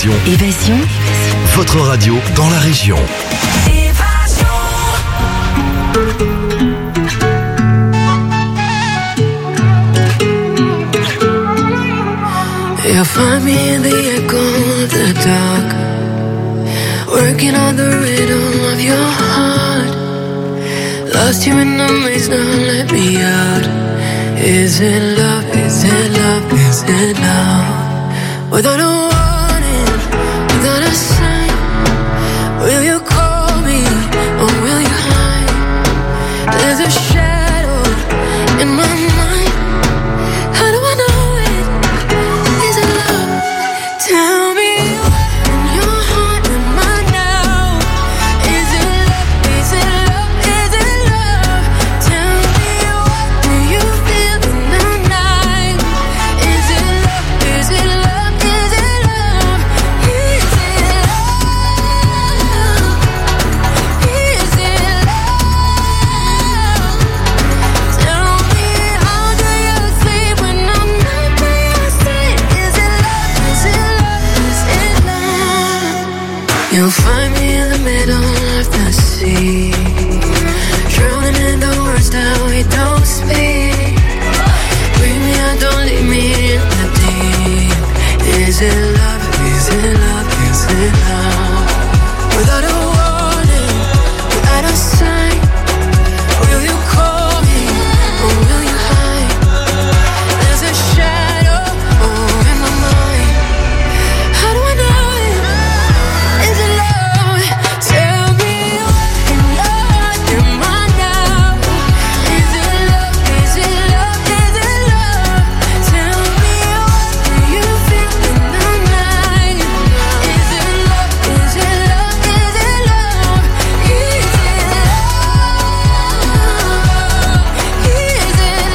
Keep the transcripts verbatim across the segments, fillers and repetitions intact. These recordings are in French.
Évasion. Évasion. Votre radio dans la région. You'll find me in the echo of the dark, working on the rhythm of your heart. Lost you in the maze, now let me out. Is it love, is it love, is it love? Without a warning, without a sign, will you call me or will you hide? There's a shadow in my mind. How do I know it? Is it love? Tell me what in your heart am I now? Is it love? Is it love? Is it love? Tell me what do you feel in the night? Is it love? Is it love? Is it love? Is it love? Is it love? Tell me how do you sleep when I'm not by your side? Is it love? Is it love? Is it love? You'll find me in the middle of the sea, drowning in the words that we don't speak. Bring me out, don't leave me in the deep. Is it love? Is it love? Is it love? Without a warning, without a sign, will you call me or will you hide? There's a shadow oh, in my mind. How do I know it? Is it love? Tell me what in love am I now? Is it love? Is it love? Is it love? Tell me what do you feel in the night? Is it love? Is it love? Is it love? Is it love? Is it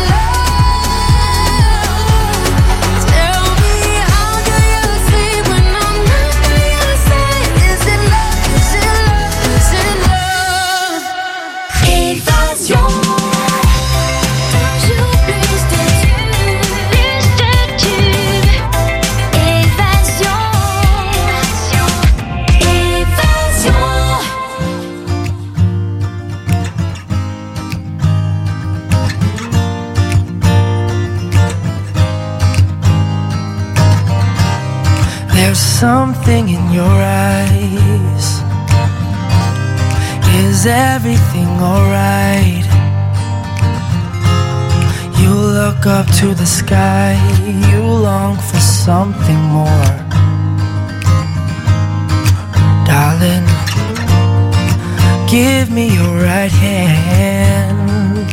love? Tell me how do you sleep when I'm not by your side? Is it love? Is it love? Is it love? Évasion. Toujours plus de tubes, plus de tubes. Évasion. Évasion. There's something in your eyes. Is everything alright? You look up to the sky, you long for something more. Darling, give me your right hand.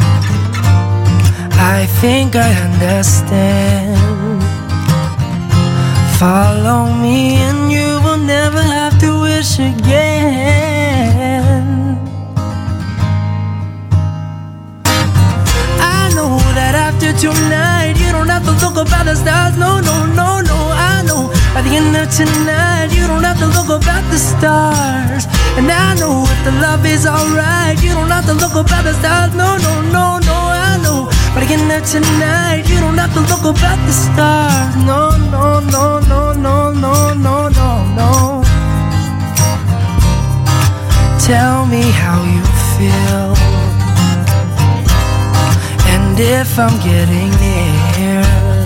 I think I understand. Follow me and you will never have to wish again. I know that after tonight you don't have to look up at the stars. No, no, no, no, I know by the end of tonight you don't have to look up at the stars. And I know if the love is alright you don't have to look up at the stars. No, no, no, no, I know by the end of tonight you don't have to look up at the stars. No, no, no, no, no, no, no, no, no. Tell me how you feel, and if I'm getting near,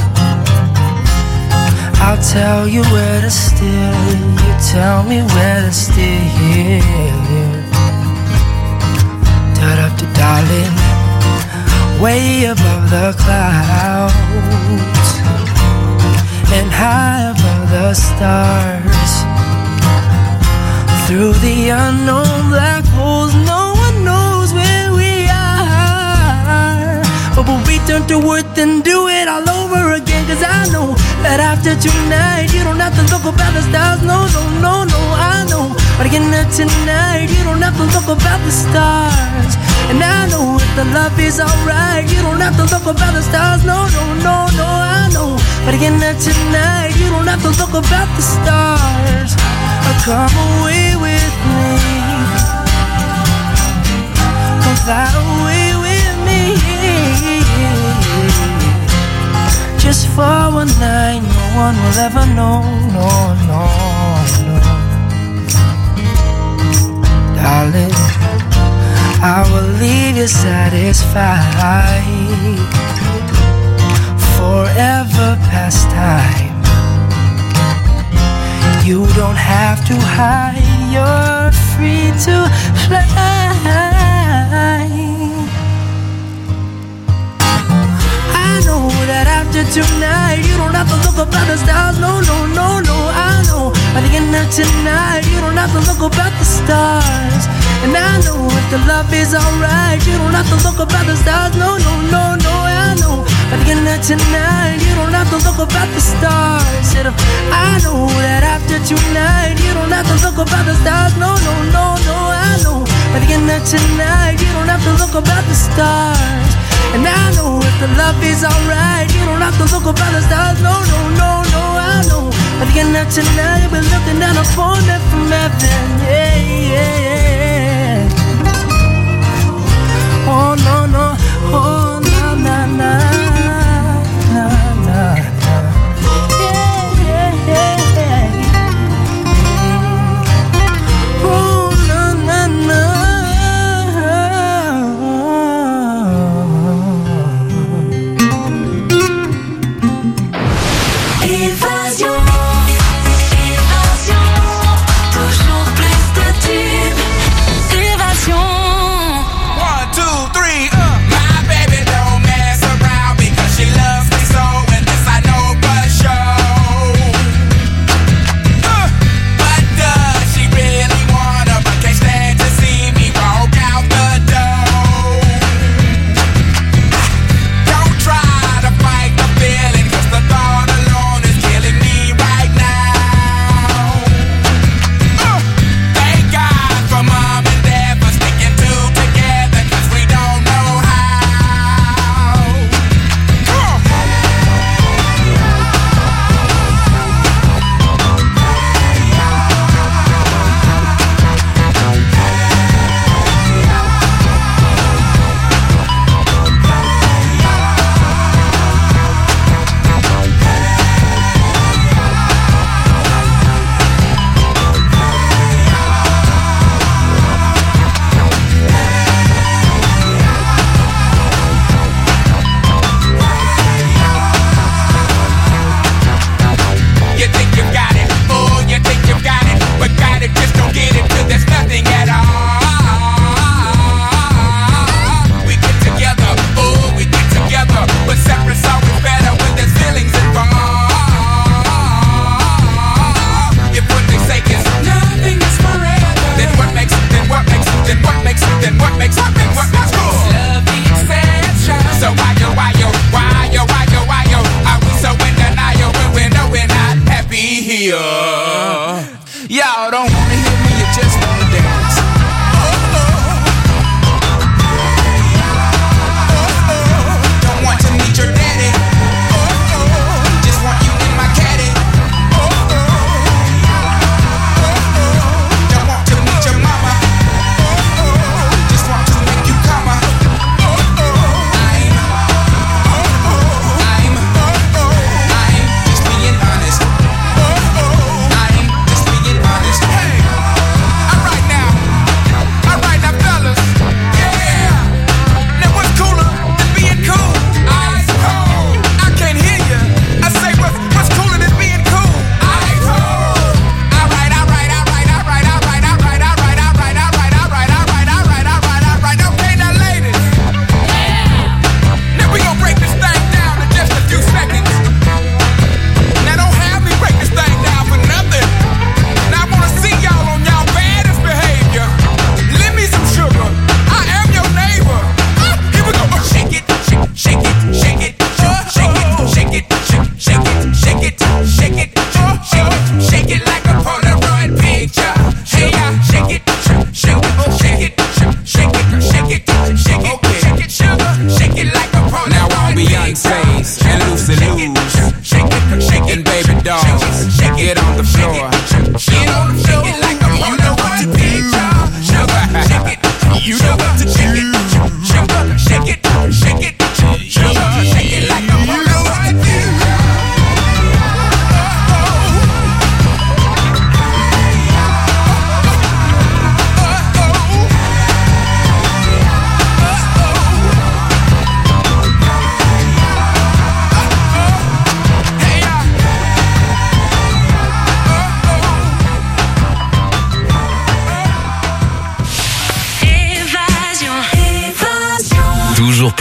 I'll tell you where to steer. You tell me where to steer. Da-da-da, darling, way above the clouds and high above the stars. Through the unknown black holes, no one knows where we are. But we'll return to earth and do it all over again. Cause I know that after tonight you don't have to look up at the stars. No, no, no, no, I know. But again tonight you don't have to look up at the stars. And I know if the love is alright you don't have to look up at the stars. No, no, no, no, I know. But again tonight you don't have to look up at the stars. Come away with me, come fly away with me. Just for one night, no one will ever know, no, no. you satisfied. Forever past time. You don't have to hide, you're free to fly. I know that after tonight you don't have to look up at the stars, no, no, no, no. I know by the end of tonight you don't have to look up at the stars. And I know if the love is alright, you don't have to look up at the stars, no, no, no, no. I know by the end of tonight you don't have to look up at the stars. And I know that after tonight you don't have to look up at the stars, no, no, no, no. I know by the end of tonight you don't have to look up at the stars. And I know if the love is alright, you don't have to look up at the stars, no, no, no, no. I know by the end of tonight we're looking down upon me from heaven, yeah, yeah, yeah. Oh no, no, oh na na na na na, yeah, yeah, yeah, yeah. Oh na na na. Y'all don't wanna hear me, you just wanna dance. Don't want to meet your daddy. Just want you in my caddy. Don't want to meet your mama. Just want to make you come. I'm, I'm, I'm just being honest. I'm just being honest. Hey.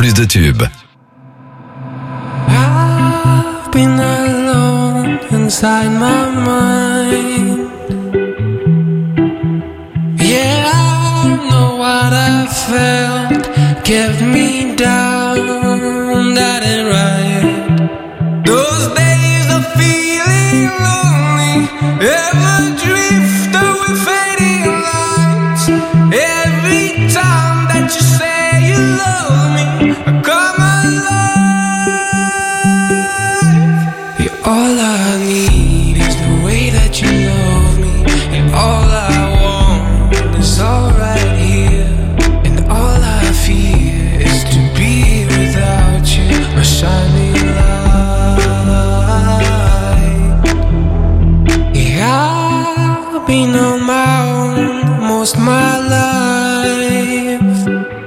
plus de tubes. I've been alone inside my mind. Yeah, I know what I felt kept me down, that ain't right. Those days of feeling lonely, ever drift away fading lights. Every time that you say you love me, I come alive. You're all I need is the way that you love me. And all I want is all right here. And all I fear is to be without you, my shining light. Yeah, I've been on my own most my life.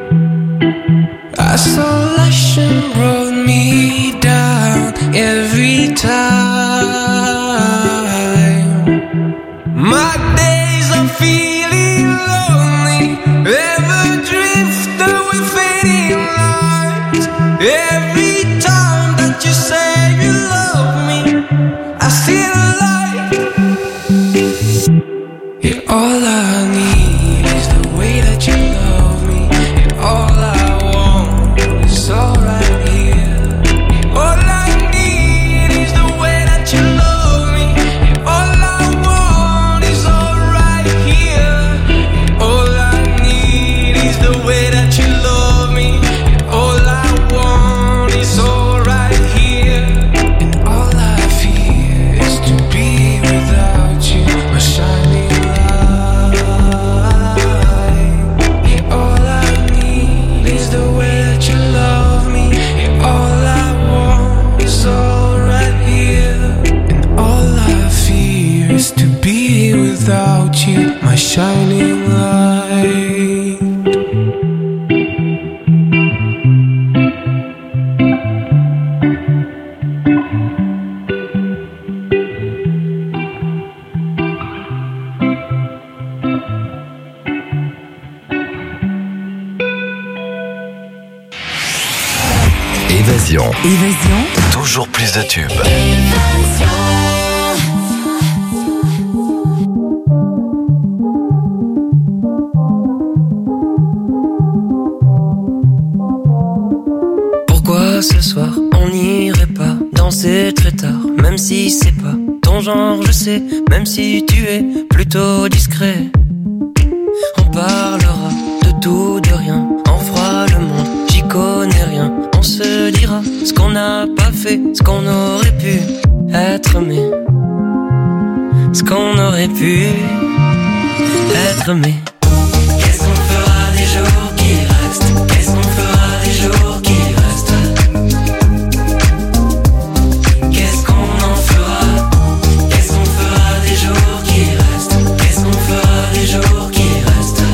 Isolation brought me down every time. My days of feeling lonely ever drift away fading lights. Every time that you say you love me, I see the light. Yeah, all I need is the way that you love me. And all I want is all right here. All I need is the way that you love me. And all I want is all right here. All I need is the way that you love me. And all I want is all right here. And all I fear is to be without you, my shining light. Yeah, all I need is the way that you love me. And all I want is all right here. And all I fear is to be without you, my shining light. Évasion. Évasion. Toujours plus de tubes. Pourquoi ce soir on n'irait pas danser très tard, même si c'est pas ton genre, je sais, même si tu es plutôt discret. On parlera de tout, de rien, on fera le monde, j'y connais rien. On se dira ce qu'on n'a pas fait, ce qu'on aurait pu être aimé, ce qu'on aurait pu être aimé. Qu'est-ce qu'on fera des jours qui restent? Qu'est-ce qu'on fera des jours qui restent? Qu'est-ce qu'on en fera? Qu'est-ce qu'on fera des jours qui restent? Qu'est-ce qu'on fera des jours qui restent?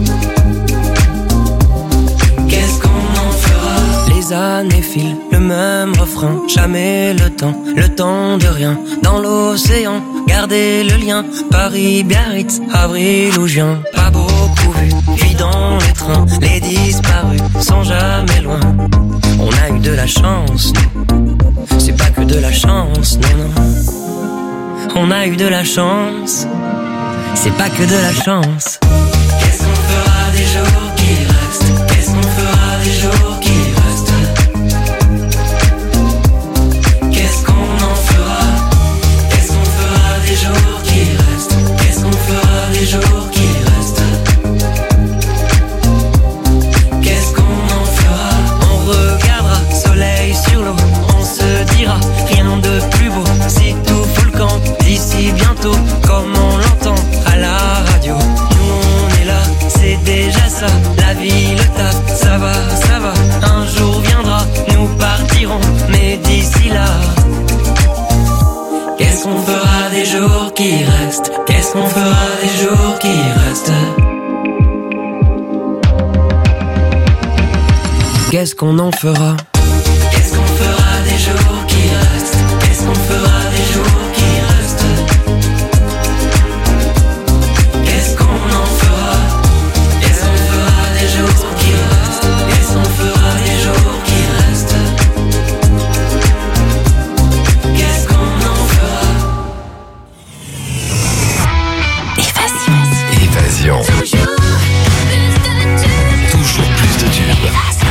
Qu'est-ce qu'on en fera? Les années filent, le même refrain, jamais le temps, le temps de rien. Dans l'océan, gardez le lien, Paris, Biarritz, avril ou juin. Pas beaucoup vu, puis dans les trains, les disparus sont jamais loin. On a eu de la chance, nous. C'est pas que de la chance, non, non. On a eu de la chance, c'est pas que de la chance. Qu'est-ce qu'on fera des jours qui restent? Qu'est-ce qu'on fera des jours qui restent? Qu'est-ce qu'on en fera? Qu'est-ce qu'on fera des jours qui restent? Qu'est-ce qu'on fera des jours qui restent? Qu'est-ce qu'on en fera? On regardera soleil sur l'eau, on se dira rien de plus beau. Si tout fout le camp d'ici bientôt, comme on l'entend à la radio. Nous on est là, c'est déjà ça. La vie, le taf, ça va, ça va. Un jour viendra, nous partirons, mais d'ici là, qu'est-ce qu'on fera des jours qui restent? Qu'est-ce qu'on fera des jours qui restent? Qu'est-ce qu'on en fera? Qu'est-ce qu'on fera des jours qui restent? Qu'est-ce qu'on fera des jours qui restent? Qu'est-ce qu'on en fera? Qu'est-ce qu'on fera des jours qui restent? Qu'est-ce qu'on fera des jours Évasion. Toujours plus de tubes.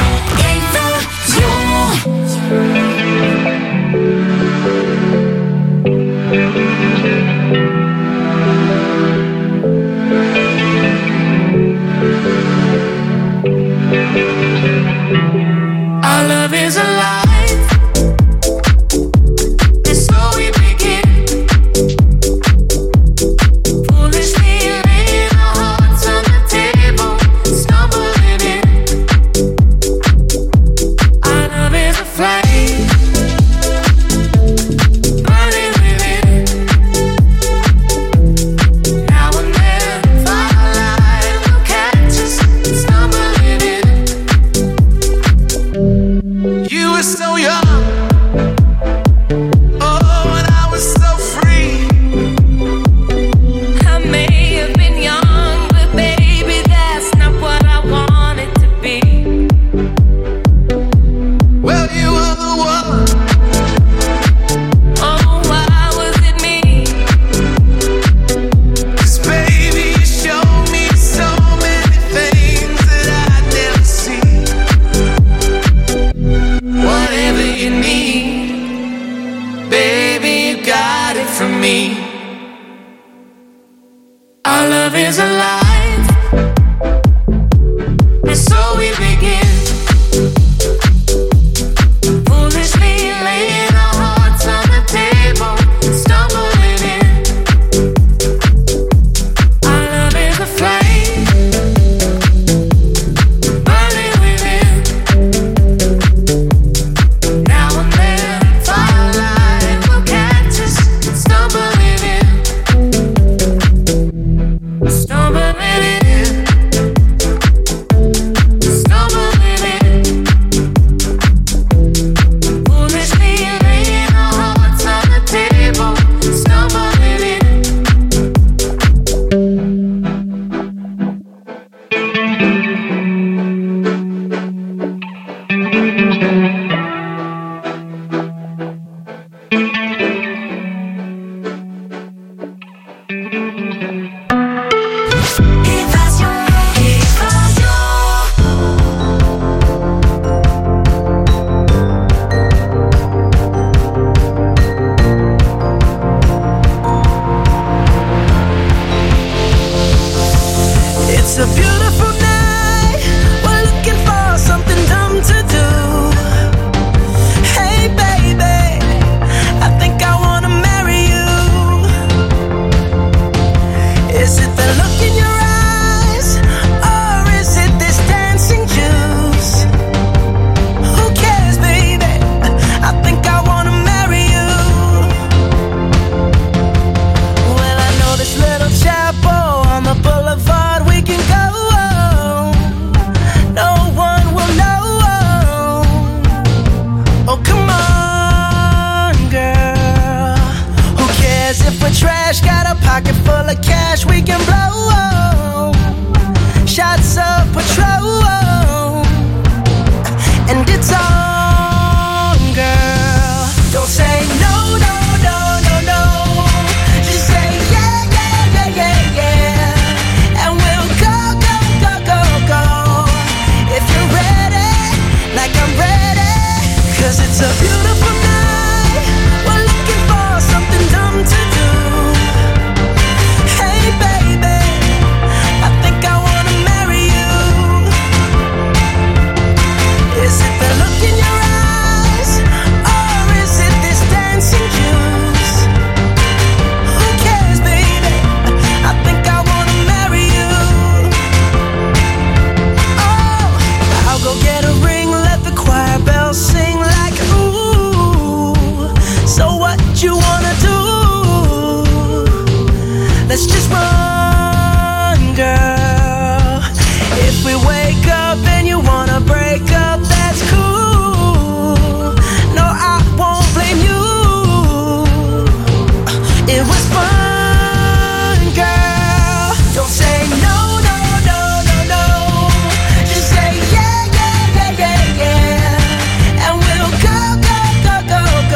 Our love is alive.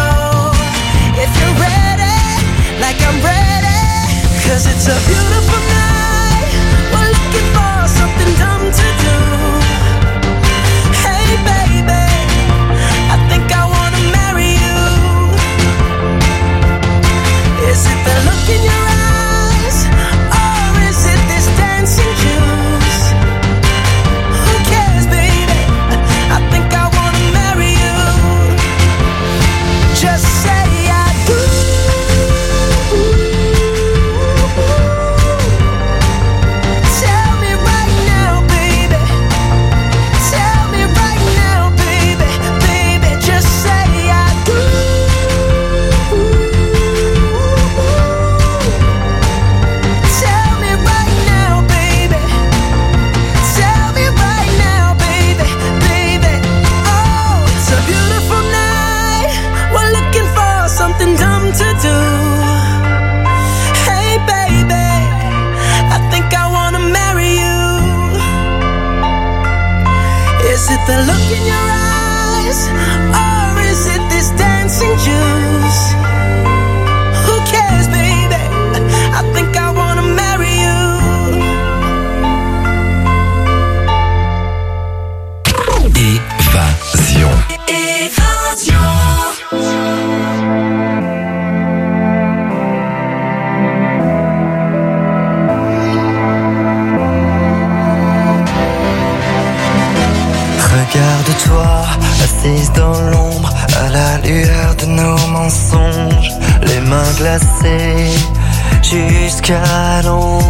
It's a beautiful night. assise dans l'ombre, à la lueur de nos mensonges, les mains glacées jusqu'à l'ombre.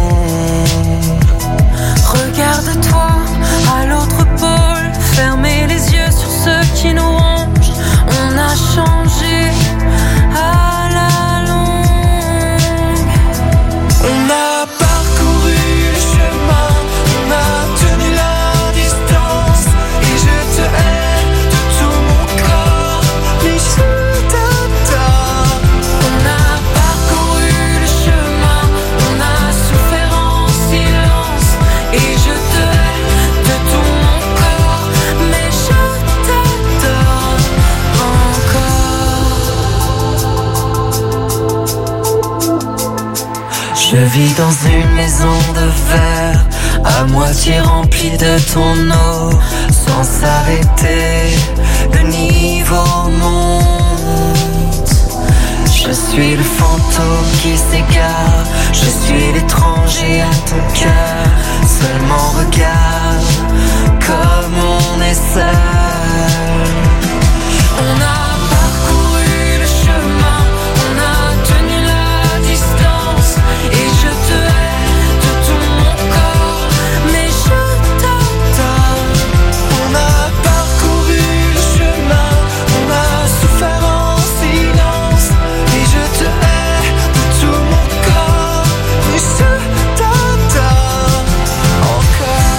Regarde-toi à l'autre pôle, fermez les yeux sur ceux qui nous rongent. On a changé à la longue. On a parcouru le chemin, on a tenu la distance, et je te hais de tout mon corps, mais je t'adore. On a parcouru le chemin, on a souffert en silence, et je te hais de tout mon corps, mais je t'adore encore. Je vis dans une maison de verre, à moitié remplie de ton eau, sans s'arrêter, le niveau monte. Je suis le fantôme qui s'égare, je suis l'étranger à ton cœur. Seulement regarde comme on est seul. On a parcouru le chemin, on a tenu la distance, et je te hais de tout mon corps, mais je t'adore. On a parcouru le chemin, on a souffert en silence, et je te hais de tout mon corps, mais je t'adore encore.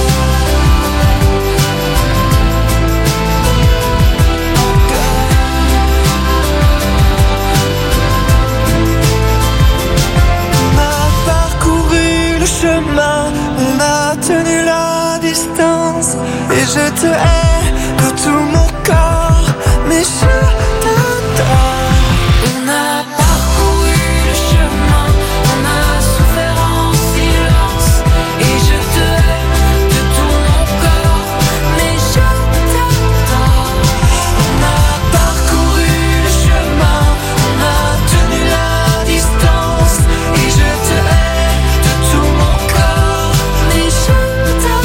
On a parcouru le chemin, on a tenu la distance, et je te hais de tout mon corps, mais je t'adore. On a parcouru le chemin, on a souffert en silence, et je te hais de tout mon corps, mais je t'adore. On a parcouru le chemin, on a tenu la distance, et je te hais de tout mon corps, mais je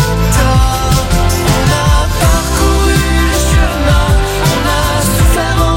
t'adore. On a parcouru le chemin, on a souffert en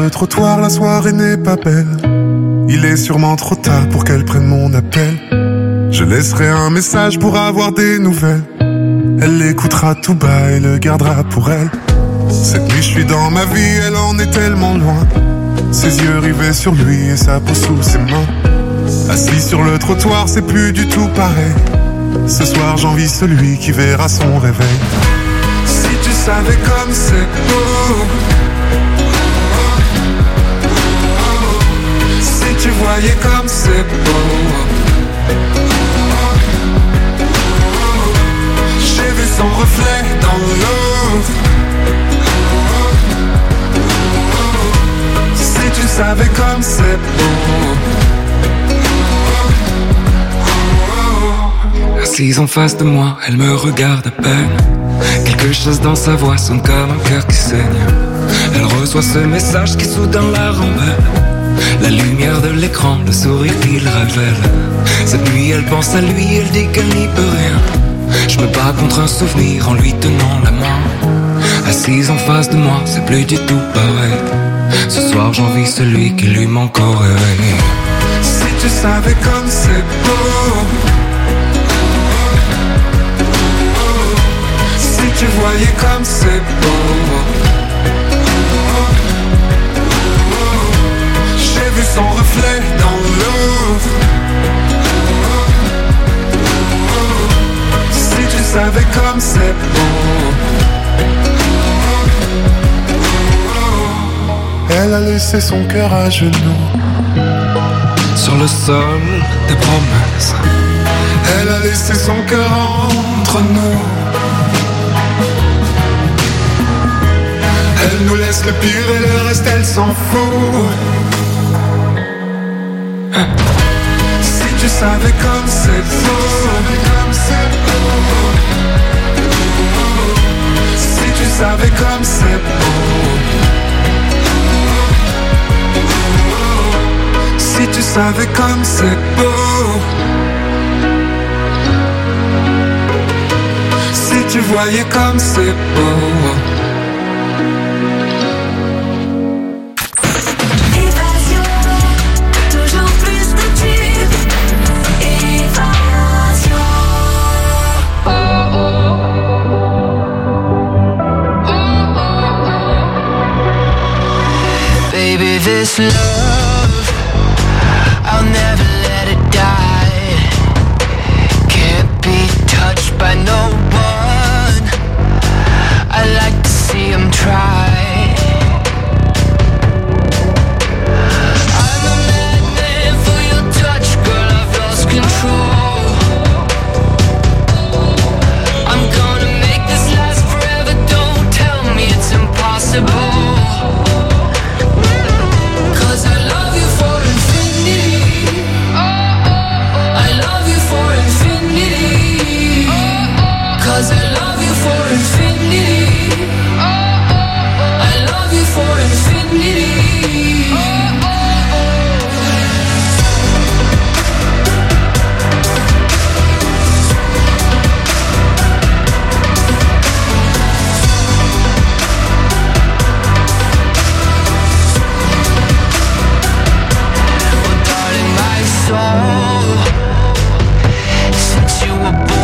le trottoir, la soirée n'est pas belle. Il est sûrement trop tard pour qu'elle prenne mon appel. Je laisserai un message pour avoir des nouvelles. Elle l'écoutera tout bas et le gardera pour elle. Cette nuit je suis dans ma vie, elle en est tellement loin. Ses yeux rivés sur lui et sa peau sous ses mains. Assis sur le trottoir, c'est plus du tout pareil. Ce soir j'envie celui qui verra son réveil. Si tu savais comme c'est beau, si tu voyais comme c'est beau. J'ai vu son reflet dans l'eau. Si tu savais comme c'est beau. Assise en face de moi, elle me regarde à peine. Quelque chose dans sa voix sonne comme un cœur qui saigne. Elle reçoit ce message qui soudain la rend belle. La lumière de l'écran, le sourire qu'il révèle. Cette nuit elle pense à lui, elle dit qu'elle n'y peut rien. Je me bats contre un souvenir en lui tenant la main. Assise en face de moi, c'est plus du tout pareil. Ce soir j'envie celui qui lui manque au réveil. Si tu savais comme c'est beau. Si tu voyais comme c'est beau. J'ai vu son reflet dans l'eau. Si tu savais comme c'est beau. Elle a laissé son cœur à genoux sur le sol des promesses. Elle a laissé son cœur entre nous. Elle nous laisse le pire et le reste elle s'en fout. Si tu savais comme c'est beau. Si tu savais comme c'est beau. Si tu savais comme c'est beau. Si tu voyais comme c'est beau. This love, I'll never let it die. Can't be touched by no one. I like to see him try. I'm a madman for your touch, girl, I've lost control. I'm gonna make this last forever, don't tell me it's impossible. Cause I love you for infinity. I love you for infinity. Well, darling, my soul, since you were born.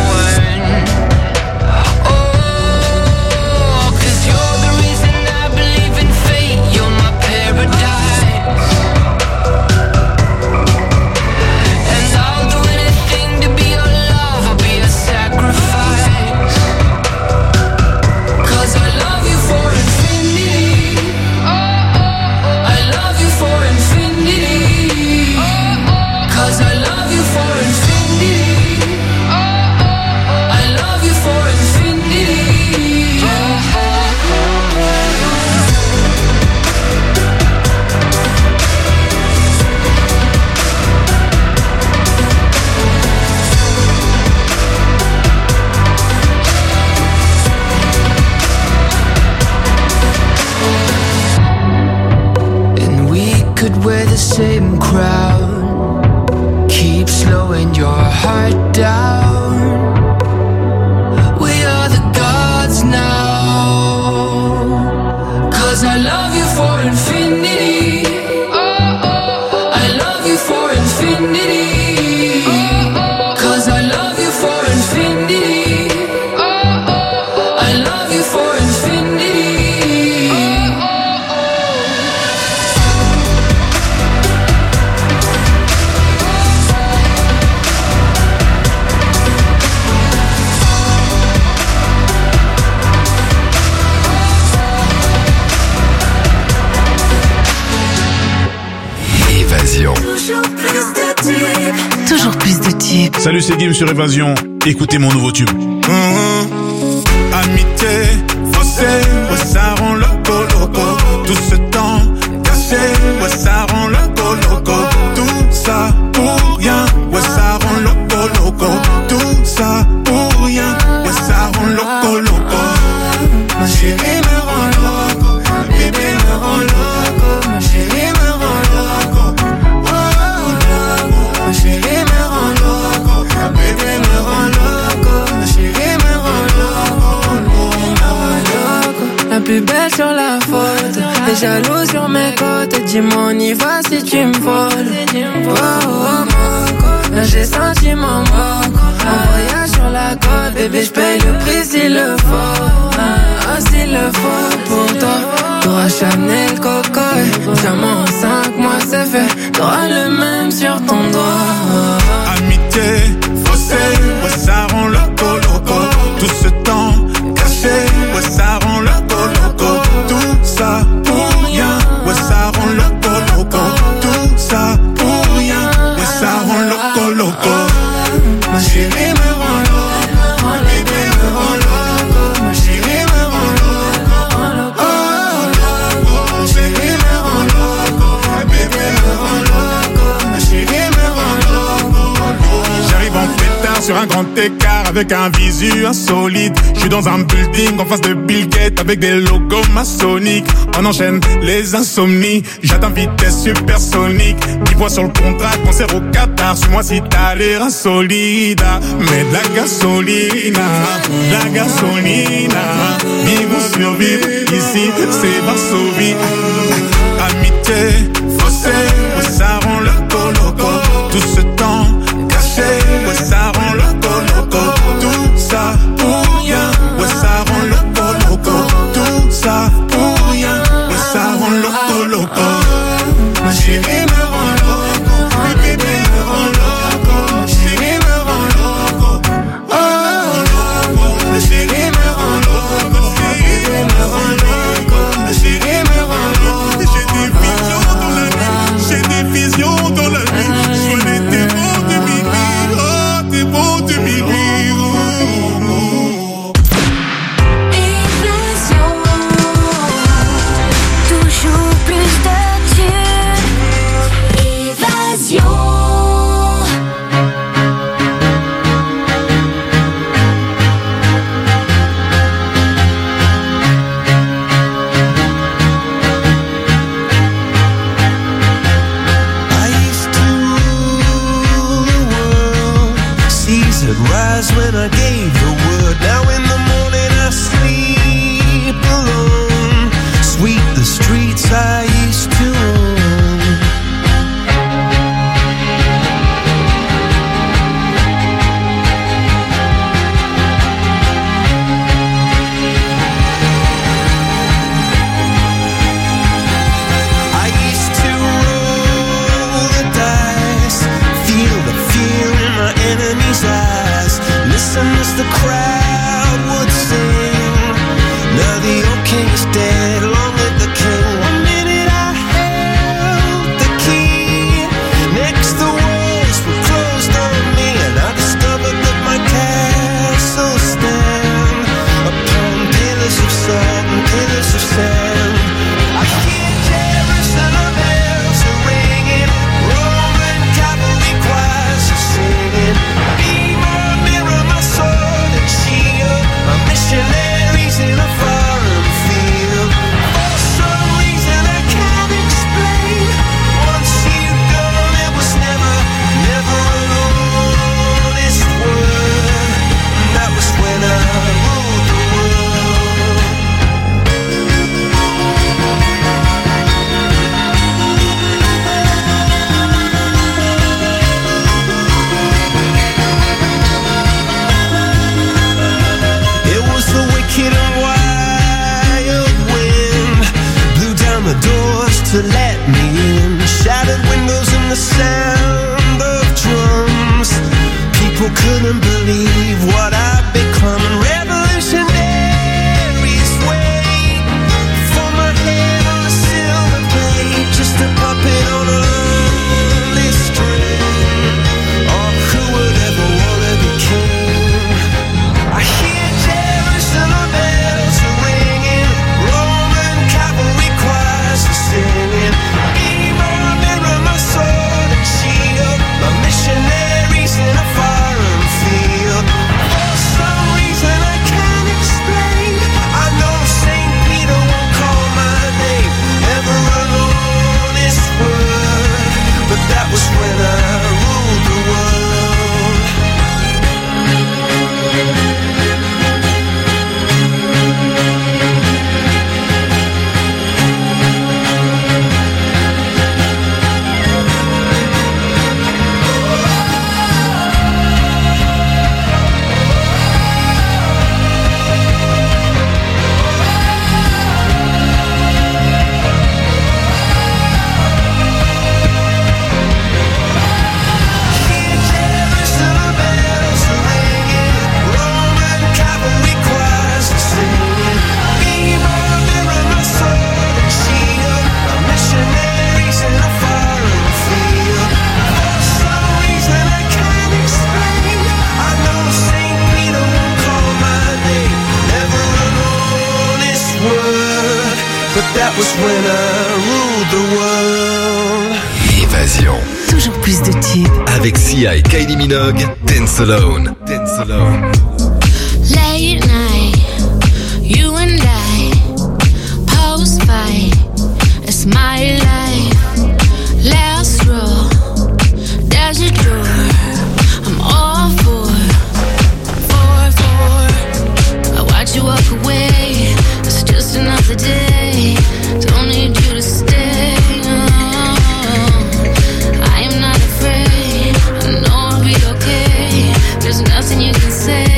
Wear the same crown, keep slowing your heart down. We are the gods now. Cause I love you for infinity. Salut, c'est Gim sur Évasion. Écoutez mon nouveau tube. Mmh. Amitié, faussé, ouais, ça rend loco, loco. Tout ce temps caché, ouais, ça rend loco, loco. Tout ça pour rien, ouais, ça rend loco, loco. Tout ça pour rien, ouais, ça rend loco, loco. Ma chérie me rend loco, ma bébé me rend loco. Ma chérie me rend loco, oh, loco. Ma chérie me rend loco, ma bébé me rend loco. Ma chérie me rend loco, loco. La plus belle sur la photo, les jaloux sur mes côtes. Dis-moi on y va si tu me voles. Oh, oh, oh, là j'ai senti mon manque. Un voyage sur la côte, bébé j'paye le prix s'il le faut. Ah, s'il le faut pour toi. T'auras Chanel, Coco et diamant en cinq mois c'est fait. T'auras le même sur ton doigt. Amitié, faussé, ouais, ça rend loco, loco. Tout ce temps caché, ouais, ça rend loco, loco. Tout ça pour rien, ouais, ça rend loco, loco. Tout ça pour rien, ouais, ça rend loco, loco. Ma chérie me rend loco, mon bébé me rend loco. Ma chérie me rend loco, oh, loco. Ma chérie me rend loco, ma bébé me rend loco. Ma chérie me rend loco. J'arrive en pétard sur un grand écart avec un visu insolite. J'suis dans un building en face de Bill Gates avec des logos maçonniques. On enchaîne les insomnies, j'atteins vitesse supersonique. dix points sur le contrat, concert au Qatar. Suis-moi si t'as l'air insolide. Mais de la gasolina, de la gasolina. Vivre ou survivre, ici c'est Varsovie. Amitié, faussé, ouais, ça rend loco, loco. Tout ce temps caché, ouais, ça rend loco, loco. Tout ça pour rien, ouais, ça rend loco, loco. Tout ça pour rien, ouais, ça rend loco, loco. Ma chérie me rend loco, ma bébé me rend loco. Ma chérie me rend loco, oh, loco. Ma chérie me rend loco, ma bébé me rend loco. Ma chérie me rend loco. J'ai des visions dans la nuit, j'ai des visions dans la nuit. Je connais tes mots de mimi, oh, tes mots de mimi, oh, oh. Évasion, toujours plus de tubes. Évasion. I used to rule the world. Seas had rise when I gave the word. Now in the morning I sleep alone. Sweep the streets I used to own. I used to roll the dice, feel the fear in my enemy's eyes. Listen as the crowd would sing. Now the old king is dead, long live the king. One minute I held the key, next the walls were closed on me, and I discovered that my castle stand upon pillars of salt and pillars of sand. I hear Jerusalem bells are ringing, Roman cavalry choirs are singing. Be my mirror, my sword and shield, my missionaries in a foreign field. For some reason I can't explain, once you've gone it was never, never an honest word. And that was when I ruled the world. It was the wicked and wild wind, blew down the doors to let me in. Shattered windows and the sound of drums. People couldn't believe what I'd become. And revolutionaries wait for my head on a silver plate, just a puppet on a lonely string. Oh, who would ever word, but that was when I ruled the world. Évasion. Toujours plus de tubes. Avec Sia et Kylie Minogue, Dance Alone. Dance Alone. Late night, you and I, post fight, it's my life. Last row, there's a door, I'm all for, for, for. I watch you walk away, it's just another day, don't need you to stay. Oh, I am not afraid, I know I'll be okay, there's nothing you can say.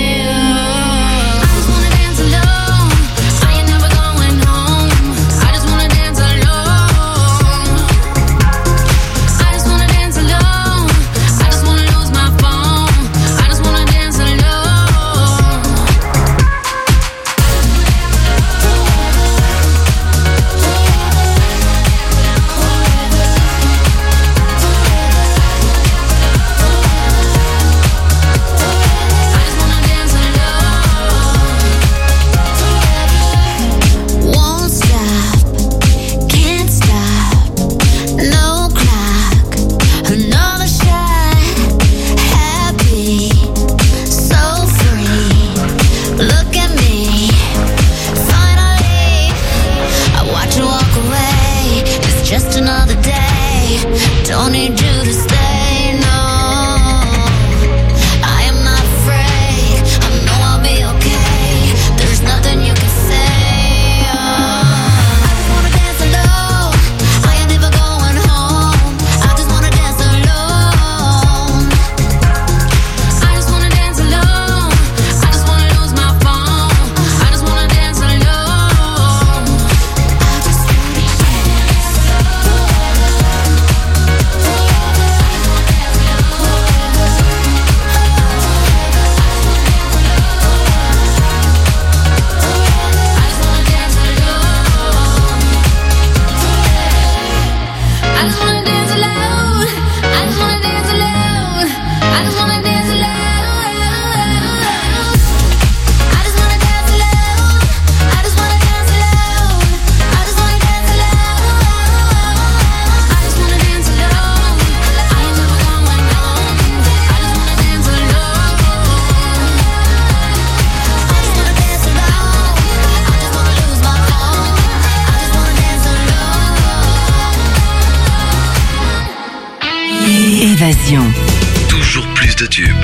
Toujours plus de tubes.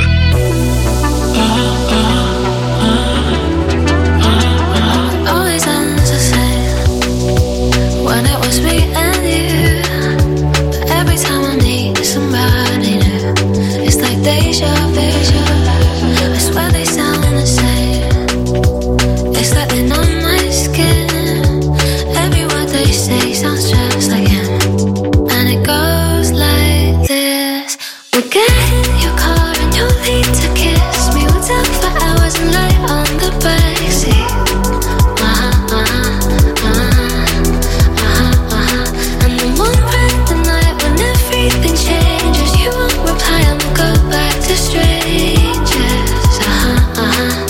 Always ends the same when it was me and you. But every time I meet somebody new, it's like deja vu. I swear they sound the same. It's like they're on my skin. Every word they say sounds just like him, and it goes like this. We'll get in your car and you'll need to kiss me. We'll talk for hours and lie on the backseat. Uh-huh, uh-huh, uh-huh, uh-huh, uh-huh. And then one random night when everything changes, you won't reply and we'll go back to strangers. Uh-huh, uh-huh,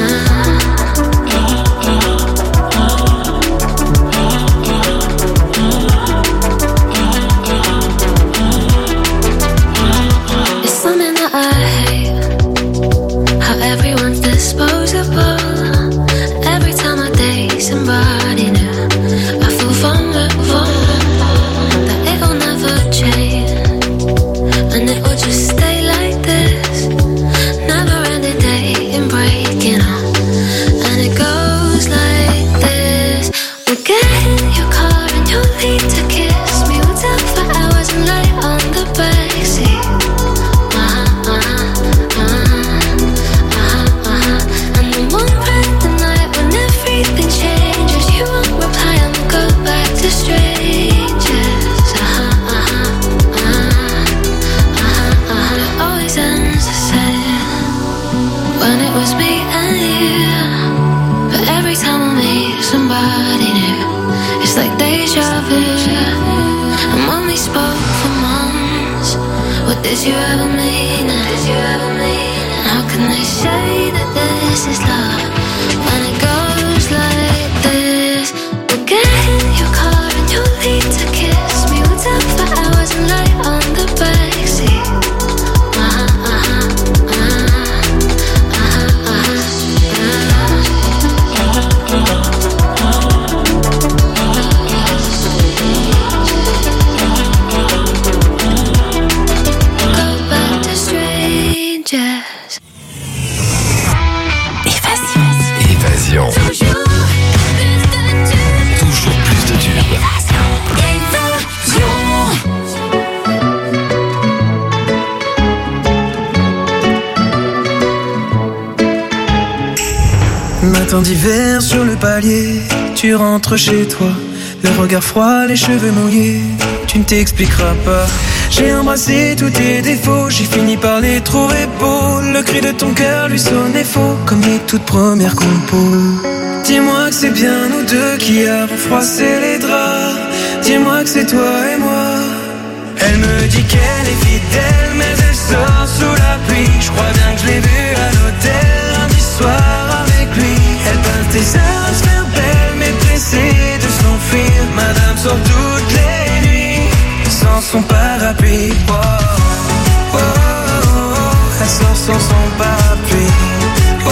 it's something that I hate, how everyone's disposable. Every time I date somebody new, I feel vulnerable, that it'll never change, and it will just stay like this. Never ending dating, breaking up, and it goes like this. We'll get in your car and you'll need to kiss me. We'll talk for hours and lie on the backseat. Uh-huh, uh-huh, uh-huh, uh-huh, uh-huh. And then one random night when everything changes, you won't reply and we'll go back to strangers. Uh-huh, uh-huh, uh-huh, uh-huh, uh-huh. It always ends the same when it was me and you. But every time I meet somebody new, it's like deja vu. And when we spoke for months, what did you ever mean? Did you ever mean? How can they say that this is love when it goes like this? Matin d'hiver sur le palier, tu rentres chez toi, le regard froid, les cheveux mouillés, tu ne t'expliqueras pas. J'ai embrassé tous tes défauts, j'ai fini par les trouver beaux. Le cri de ton cœur lui sonnait faux, comme les toutes premières compos. Dis-moi que c'est bien nous deux qui avons froissé les draps. Dis-moi que c'est toi et moi. Elle me dit qu'elle est fidèle, mais elle sort sous la pluie. Je crois bien que je l'ai vue à l'hôtel lundi soir avec lui. Elle passe des heures à se faire belle, mais pressée de s'enfuir. Madame sort toutes les nuits sans son parapluie. Oh, oh, oh, oh. Elle sort sans son parapluie. Oh, oh,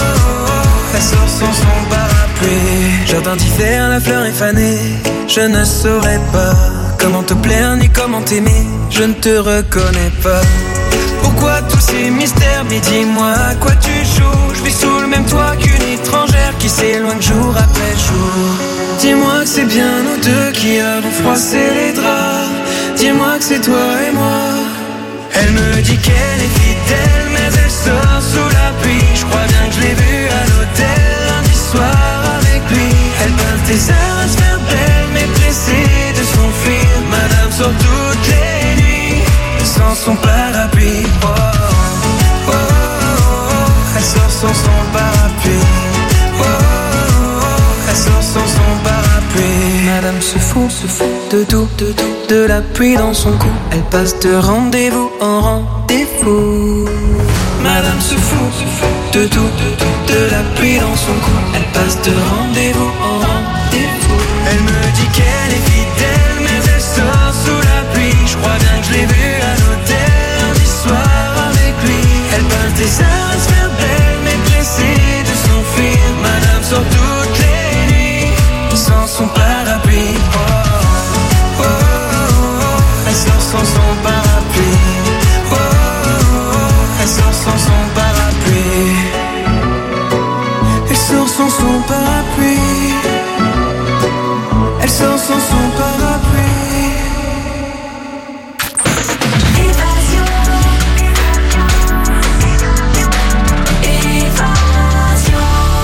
oh. Elle sort sans son parapluie. Jardin d'hiver, la fleur est fanée. Je ne saurais pas comment te plaire ni comment t'aimer. Je ne te reconnais pas. Pourquoi tous ces mystères? Mais dis-moi à quoi tu joues. Je vis sous le même toit qu'une étrangère qui s'éloigne jour après jour. Dis-moi que c'est bien nous deux qui avons froissé les draps. Dis-moi que c'est toi et moi. Elle me dit qu'elle est fidèle, mais elle sort sous la pluie. Je crois bien que je l'ai vue à l'hôtel lundi soir avec lui. Elle passe des heures à se faire belle, mais pressée de s'enfuir. Madame sort toutes les nuits sans son parapluie. Oh, oh, oh, oh. Elle sort sans son parapluie. Oh, oh, oh. Elle sort sans son parapluie. Madame se fout, se fout de tout, de tout, de la pluie dans son cou. Elle passe de rendez-vous en rendez-vous. Madame se fout, se fout de tout, de tout, de la pluie dans son cou. Elle passe de rendez-vous en rendez-vous. Elle me dit qu'elle est fidèle, mais elle sort sous la pluie. Je crois bien que je l'ai vue à l'hôtel lundi soir avec lui. Elle passe des heures à se faire belle, mais pressée de s'enfuir. Madame sort toutes les nuits sans son parapluie. Oh, oh, oh, oh. Elle sort sans son parapluie. Oh, oh, oh. Elle sort sans son parapluie. Elle sort sans son parapluie. Elle sort sans son parapluie. Évasion. Évasion.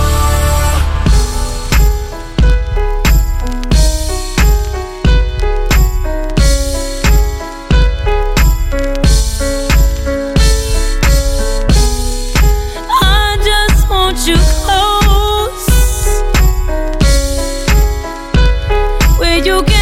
I just want you close, where you can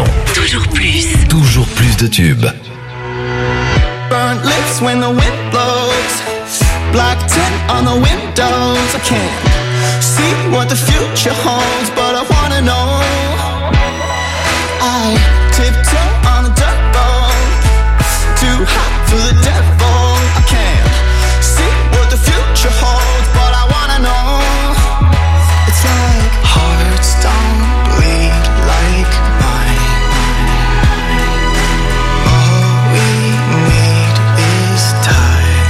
Génération. Toujours plus. Toujours plus de tubes. Burnt lips when the wind blows. Black tint on the windows. I can't see what the future holds, but I wanna know. I tiptoe on a dirt road, too hot for the devil. I can't see what the future holds, but I wanna know. It's like hearts don't bleed like mine. All we need is time.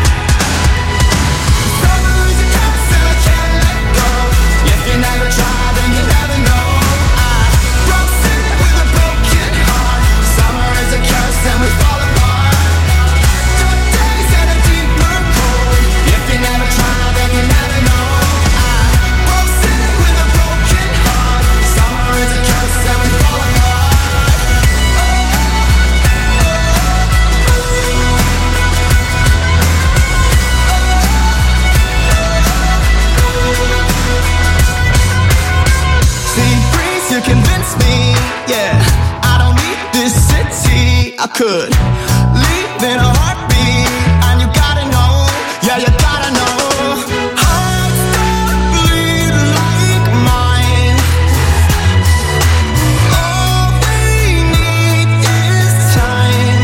Summer is a curse and I can't let go. If you never try, then you never know. I broke city with a broken heart. Summer is a curse and we fall apart. Dark days and a deeper cold. If you never try, then you never know. I broke city with a broken heart. Summer is a curse and we fall apart. See, breeze, you convince me, yeah. I don't need this city. I could leave in a heartbeat, and you gotta know, yeah, you gotta know. Hearts don't bleed like mine. All we need is time.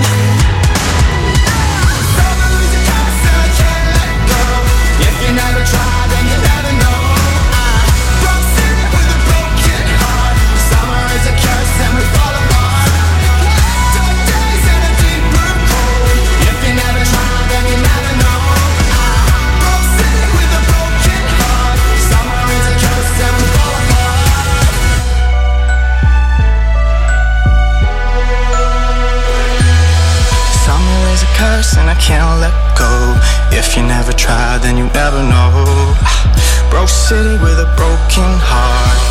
Summer is a curse and I can't let go. If you never try, then you never know. I broke city with a broken heart. Summer is a curse and we fall apart. Dark days and a deeper cold. If you never try, then you never know. I broke city with a broken heart. Summer is a curse and we fall apart. Summer is a curse and I can't let go. If you never try, then you never know. Broke city with a broken heart.